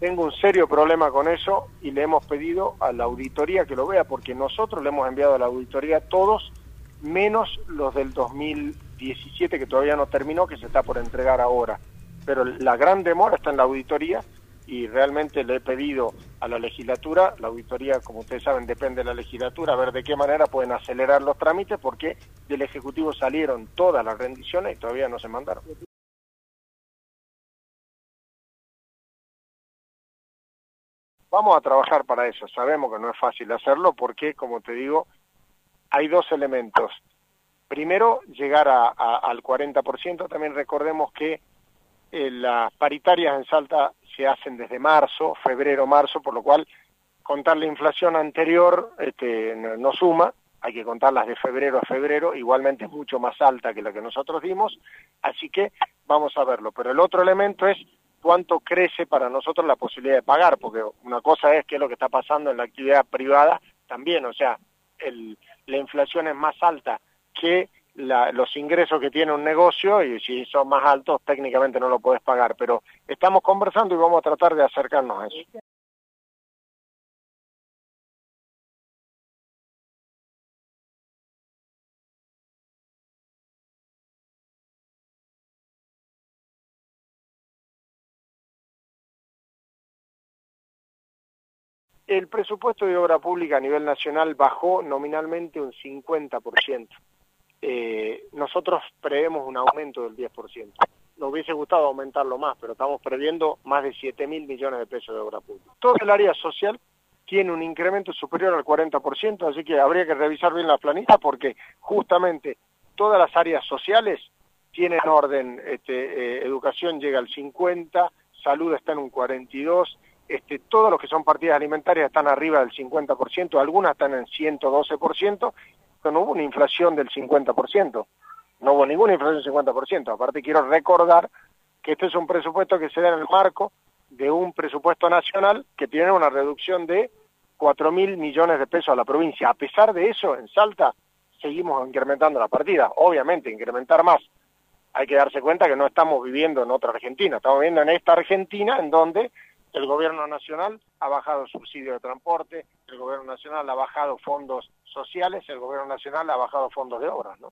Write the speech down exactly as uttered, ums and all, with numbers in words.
Tengo un serio problema con eso y le hemos pedido a la auditoría que lo vea, porque nosotros le hemos enviado a la auditoría todos, menos los del dos mil diecisiete, que todavía no terminó, que se está por entregar ahora. Pero la gran demora está en la auditoría y realmente le he pedido a la legislatura, la auditoría, como ustedes saben, depende de la legislatura, a ver de qué manera pueden acelerar los trámites, porque del Ejecutivo salieron todas las rendiciones y todavía no se mandaron. Vamos a trabajar para eso, sabemos que no es fácil hacerlo porque, como te digo, hay dos elementos. Primero, llegar a, a, al cuarenta por ciento, también recordemos que eh, las paritarias en Salta se hacen desde marzo, febrero, marzo, por lo cual contar la inflación anterior este, no, no suma, hay que contarlas de febrero a febrero, igualmente es mucho más alta que la que nosotros dimos, así que vamos a verlo. Pero el otro elemento es cuánto crece para nosotros la posibilidad de pagar, porque una cosa es qué es lo que está pasando en la actividad privada también, o sea, el, la inflación es más alta que la, los ingresos que tiene un negocio, y si son más altos técnicamente no lo podés pagar, pero estamos conversando y vamos a tratar de acercarnos a eso. El presupuesto de obra pública a nivel nacional bajó nominalmente un cincuenta por ciento. Eh, nosotros preveemos un aumento del diez por ciento. Nos hubiese gustado aumentarlo más, pero estamos previendo más de siete mil millones de pesos de obra pública. Todo el área social tiene un incremento superior al cuarenta por ciento, así que habría que revisar bien la planilla porque justamente todas las áreas sociales tienen orden, este, eh, educación llega al cincuenta por ciento, salud está en un cuarenta y dos por ciento, Este, todos los que son partidas alimentarias están arriba del cincuenta por ciento, algunas están en ciento doce por ciento, pero no hubo una inflación del cincuenta por ciento, no hubo ninguna inflación del cincuenta por ciento. Aparte quiero recordar que este es un presupuesto que se da en el marco de un presupuesto nacional que tiene una reducción de cuatro mil millones de pesos a la provincia. A pesar de eso, en Salta seguimos incrementando la partida, obviamente incrementar más. Hay que darse cuenta que no estamos viviendo en otra Argentina, estamos viviendo en esta Argentina en donde el gobierno nacional ha bajado subsidio de transporte, el gobierno nacional ha bajado fondos sociales, el gobierno nacional ha bajado fondos de obras, ¿no?